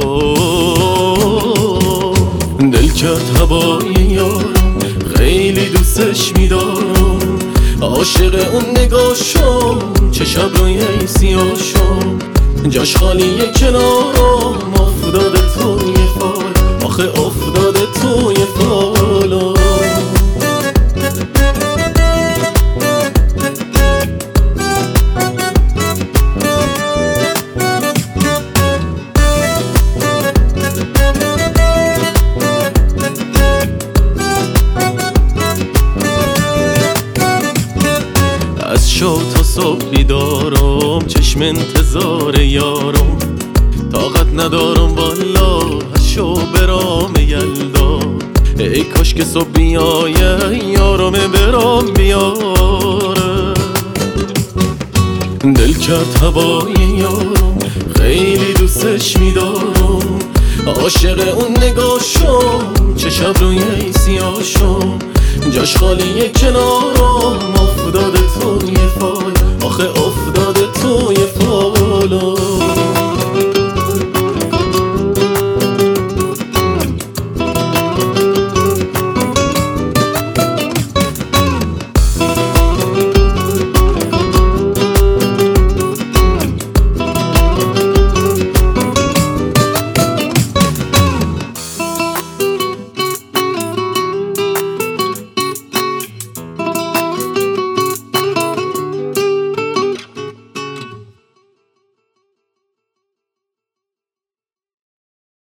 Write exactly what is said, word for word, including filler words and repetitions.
دل کرد هوای یارم، خیلی دوستش میدارم، عاشق اون نگاشم، چه شب روی سیاشم، جاش خالیه کنارم، افتاده توی فال، آخه افتاده توی فالم. از شب تا صبح بیدارم، چشم انتظار یارم، طاقت ندارم والا از شب برام یلدا، ای کاش که صبح بیایه یارم برام بیاره. دل کرد هوای یارم، خیلی دوستش میدارم، عاشق اون نگاشم، چه شب روی سیاشم، جاش خالیه کنارم، افتاده توی فال، آخه افتاده توی فالم.